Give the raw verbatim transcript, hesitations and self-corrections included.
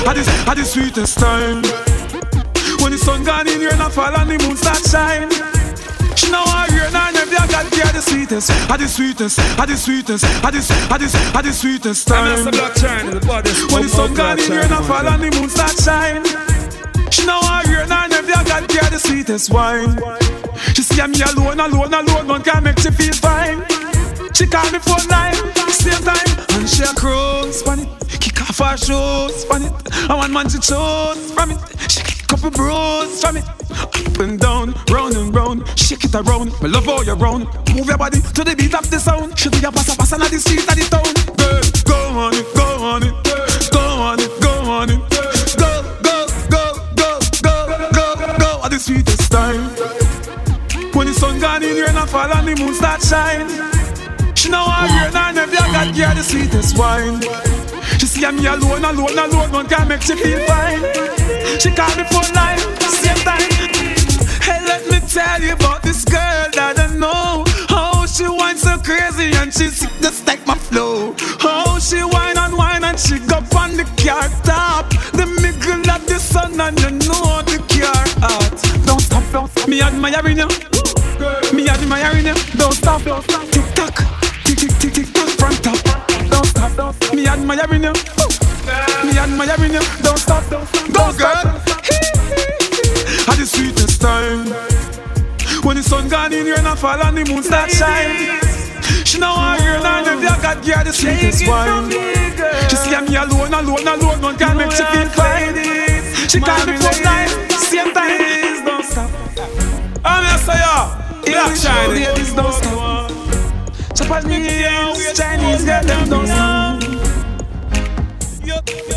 At the, at the sweetest time. When the sun gone in here and I fall and the moon start shine. She know I hear now never got care the sweetest. At the sweetest, at the sweetest, at the, at the, at the sweetest time. When the sun gone in here and I fall and the moon start shine. She know I hear now never got care the sweetest wine. She see me alone, alone, alone, one can make she feel fine. She call me phone line, same time, and she a cruise on it. Kick off her shoes on it. I want man to choose from it. She kick couple bros from it. Up and down, round and round, shake it around. Me love all you round. Move your body to the beat of the sound. She do your pass a pass on the street of the town. Girl, go on it, go on it, go on it, go on it. Go, go, go, go, go, go, go. At the sweetest time. When the sun gone in here and I fall and the moon start shine. She know I hear now never got care the sweetest wine. She see me alone, alone, alone, one can make she feel fine. She call me phone line, same time. Hey, let me tell you about this girl that I know. How she whine so crazy and she sick just like my flow. How she whine and whine and she go on the car top. The middle of the sun and you know the car hot. Don't stop, don't stop. Me admiring you. Me admiring you. Don't stop, don't stop. Tick tock, tick tick tick tick tock from top. Don't stop, don't stop. Me admiring you. Me admiring you. Don't stop, don't stop. Go girl. At the sweetest time. When the sun gone in here and I fall and the moon start shine. She know I hear now never got gear the sweetest wine. She see me alone, alone, alone, one can make she feel fine. She call me phone line, same time. Don't stop. I'm here say ya. Black Chinese, babies don't stop. Japanese, Chinese, get them don't stop.